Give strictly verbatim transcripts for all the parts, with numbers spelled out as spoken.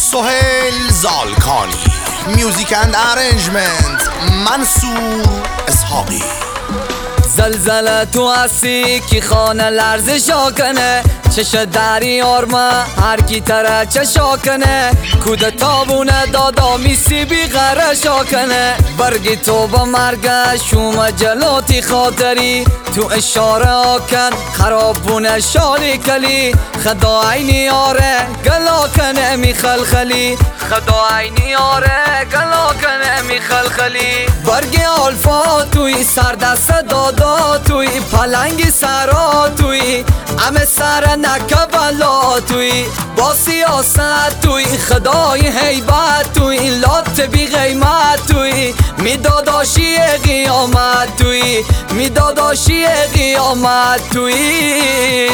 سهیل زالکانی. میوزیک اند ارنجمنت منصور اسحاقی. زلزله تو هستی که خانه لرزشا کنه، چش دریار ما هر کی تره چشا کنه، کود تابونه دادا میسی بی غرشا کنه، برگی تو با مرگه شوم جلوتی خاطری، تو اشاره آکن خرابونه شالی کلی، خدا عینی آره گلا کنه می خلخلی، خدا عینی آره گلا کنه می خلخلی، برگی آلفا توی سردست دادا توی پلنگ سرا توی همه سر نکبلا توی با سیاست توی خدای حیبت توی لات بی قیمت توی میداداشی قیامت توی میداداشی قیامت توی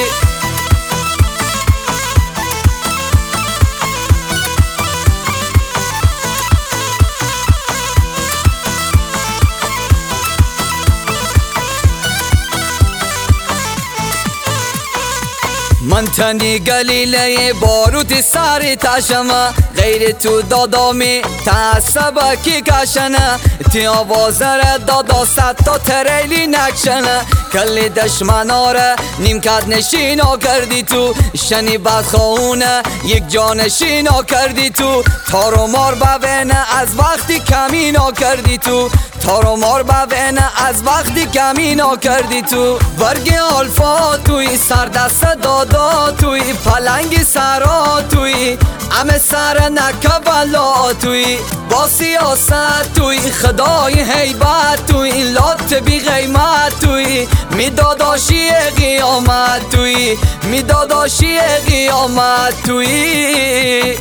من تنی گلیله باروتی سری تشمه، غیر تو دادامی تعصبه کی کشنه، تی آوازه دادا ست تا تریلی نکشنه، کلی دشمناره نیمکت نشینا کردی تو، شنی بدخواهونه یک جانشینا کردی تو، تارو مار ببینه از وقتی کمینا کردی تو، تارو مار ببینه از وقتی کمینا کردی تو، برگ آلفا توی سردست دادا توی پلنگ سرا توی همه سر نکبلا توی با سیاست توی خدای حیبت توی لات بی قیمت توی میداداشی قیامت توی میداداشی قیامت توی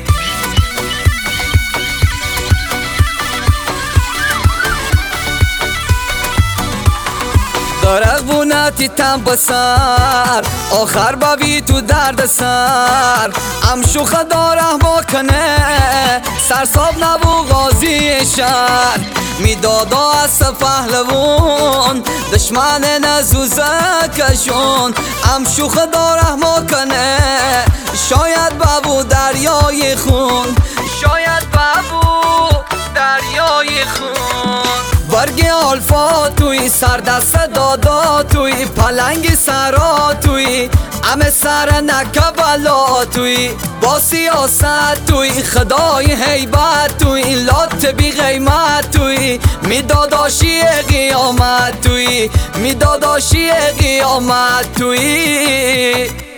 دارق بونتی تن بسر آخر باوی تو درد سر امشو خدا رحمه کنه سرساب نبو غازی شهر میدادا از پهلوان دشمن نزوزه کشون امشو خدا رحمه کنه شاید بابو دریای خون شاید بابو دریای خون برگ آلفا توی سردست دادا توی پلنگ سرا توی همه سر نکبلا توی با سیاست توی خدای حیبت توی لات بی قیمت توی میداداشی قیامت توی میداداشی قیامت توی